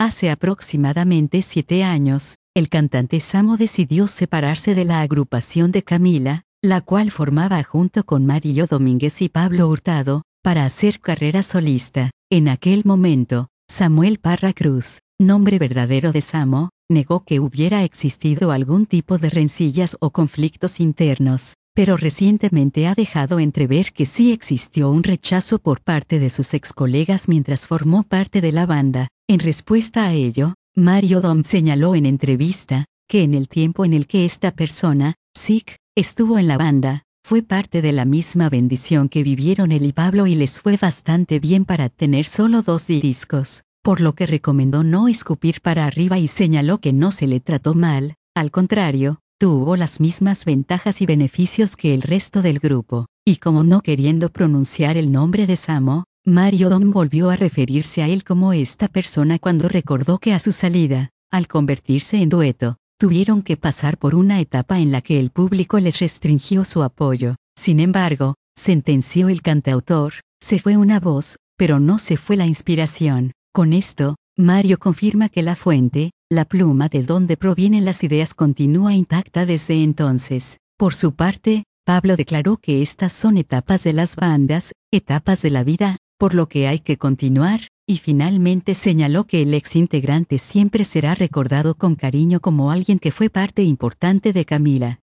Hace aproximadamente 7 años, el cantante Samo decidió separarse de la agrupación de Camila, la cual formaba junto con Mario Domínguez y Pablo Hurtado, para hacer carrera solista. En aquel momento, Samuel Parra Cruz, nombre verdadero de Samo, negó que hubiera existido algún tipo de rencillas o conflictos internos, pero recientemente ha dejado entrever que sí existió un rechazo por parte de sus ex colegas mientras formó parte de la banda. En respuesta a ello, Mario Dom señaló en entrevista que en el tiempo en el que esta persona, Sick, estuvo en la banda, fue parte de la misma bendición que vivieron él y Pablo y les fue bastante bien para tener solo 2 discos, por lo que recomendó no escupir para arriba y señaló que no se le trató mal, al contrario, tuvo las mismas ventajas y beneficios que el resto del grupo. Y como no queriendo pronunciar el nombre de Samo, Mario Dom volvió a referirse a él como esta persona cuando recordó que a su salida, al convertirse en dueto, tuvieron que pasar por una etapa en la que el público les restringió su apoyo. Sin embargo, sentenció el cantautor, se fue una voz, pero no se fue la inspiración. Con esto, Mario confirma que la fuente, la pluma de donde provienen las ideas continúa intacta desde entonces. Por su parte, Pablo declaró que estas son etapas de las bandas, etapas de la vida, por lo que hay que continuar, y finalmente señaló que el ex integrante siempre será recordado con cariño como alguien que fue parte importante de Camila.